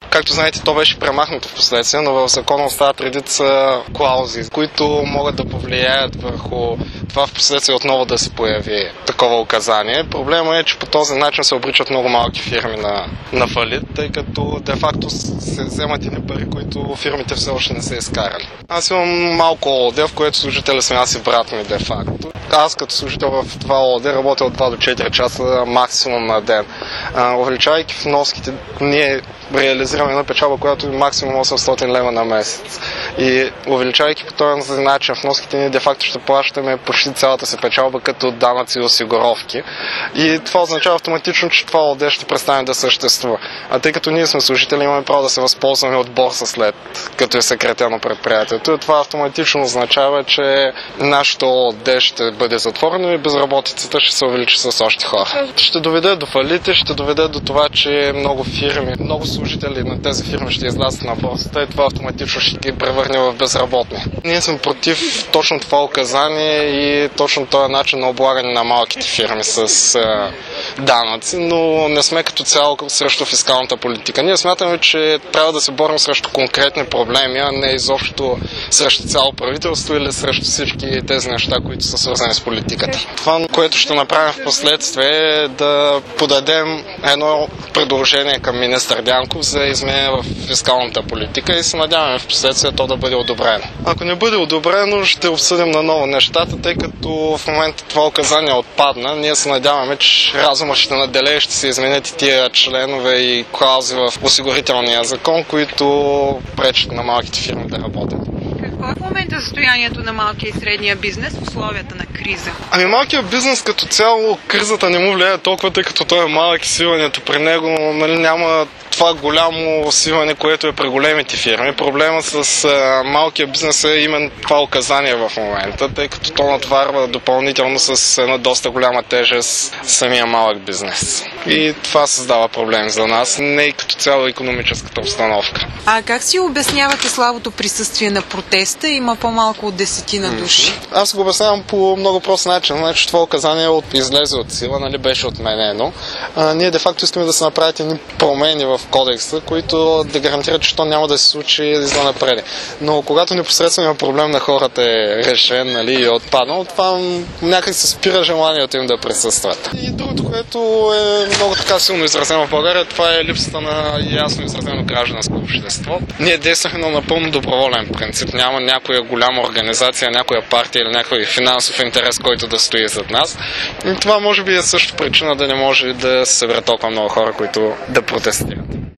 Както знаете, то беше премахнато в последствие, но в закона остават редица клаузи, които могат да повлияят върху това в последствие отново да се появи такова указание. Проблема е, че по този начин се обричат много малки фирми на фалит, тъй като де-факто се вземат едни пари, които фирмите все още не са изкарали. Аз имам малко ООД, в което служителя съм аз и брат ми де-факто. Аз като служител в това ООД работя от 2 до 4 часа максимум на ден. Увеличавайки вноските, ние реализираме една печалба, която е максимум 800 лева на месец. И увеличавайки по този начин вноските, ние де-факто ще плащаме почти цялата си печалба като данъци и осигуровки. И това означава автоматично, че това ООД ще престане да съществува. А тъй като ние сме служители, имаме право да се възползваме от борса след като е съкратено предприятието. Това автоматично означава, че нашето ООД ще бъде затворено и безработицата ще се увеличи с още хора. Ще доведе до фалити, ще доведе до това, че много фирми, много служители на тези фирми ще излязат на борсата и това автоматично ще ги превърне в безработни. Ние сме против точно това указание и точно този начин на облагане на малките фирми с данъци, но не сме като цяло срещу фискалната политика. Ние смятаме, че трябва да се борим срещу конкретни проблеми, а не изобщо срещу цяло правителство или срещу всички тези неща, които са свързани с политиката. Това, което ще направим в последствие, е да подадем едно предложение към министър Дянков за изменение в фискалната политика и се надяваме в последствие то да бъде одобрено. Ако не бъде одобрено, ще обсъдим наново нещата, тъй като в момента това указание отпадна. Ние се надяваме, че разумът ще наделее, ще се изменят и тия членове и клаузи в осигурителния закон, които пречат на малките фирми да работят. Какво е в момента състоянието на малкия и средния бизнес в условията на криза? Малкият бизнес като цяло кризата не му влияе толкова, тъй като той е малък и свиването при него няма това голямо свиване, което е при големите фирми. Проблема с малкия бизнес е именно това указание в момента, тъй като то натварва допълнително с една доста голяма тежест самия малък бизнес. И това създава проблем за нас, не и като цяло икономическата обстановка. А как си обяснявате слабото присъствие на протеста? Има по-малко от 10 души. Аз го обяснявам по много прост начин. Значи това указание излезе от сила, беше отменено. Ние де-факто искаме да се направят едни промени в кодекса, които да гарантират, че то няма да се случи за напред. Но когато непосредствено има проблем на хората е решен и е отпаднал, това някак се спира желанието им да присъстват. И другото, което е много така силно изразено в България, това е липсата на ясно изразено гражданско общество. Ние действахме на напълно доброволен принцип. Няма някоя голяма организация, някоя партия или някой финансов интерес, който да стои зад нас. И това може би е също причина да не може да се съберат толкова много хора, които да протестират.